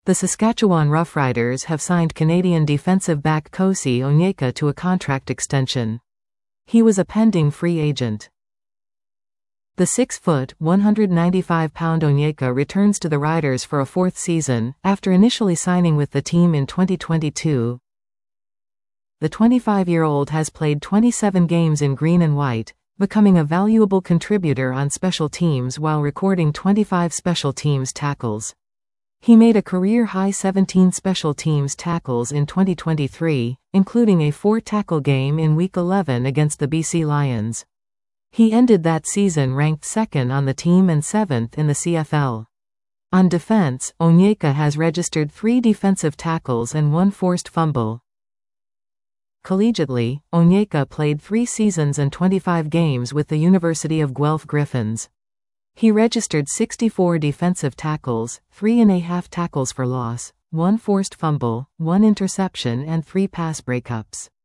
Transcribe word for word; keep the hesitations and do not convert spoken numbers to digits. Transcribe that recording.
The Saskatchewan Roughriders have signed Canadian defensive back Kosi Onyeka to a contract extension. He was a pending free agent. The six foot, one hundred ninety-five pound Onyeka returns to the Riders for a fourth season, after initially signing with the team in twenty twenty-two. The twenty-five-year-old has played twenty-seven games in green and white, becoming a valuable contributor on special teams while recording twenty-five special teams tackles. He made a career-high seventeen special teams tackles in twenty twenty-three, including a four-tackle game in Week eleven against the B C Lions. He ended that season ranked second on the team and seventh in the C F L. On defense, Onyeka has registered three defensive tackles and one forced fumble. Collegiately, Onyeka played three seasons and twenty-five games with the University of Guelph Griffins. He registered sixty-four defensive tackles, three and a half tackles for loss, one forced fumble, one interception and three pass breakups.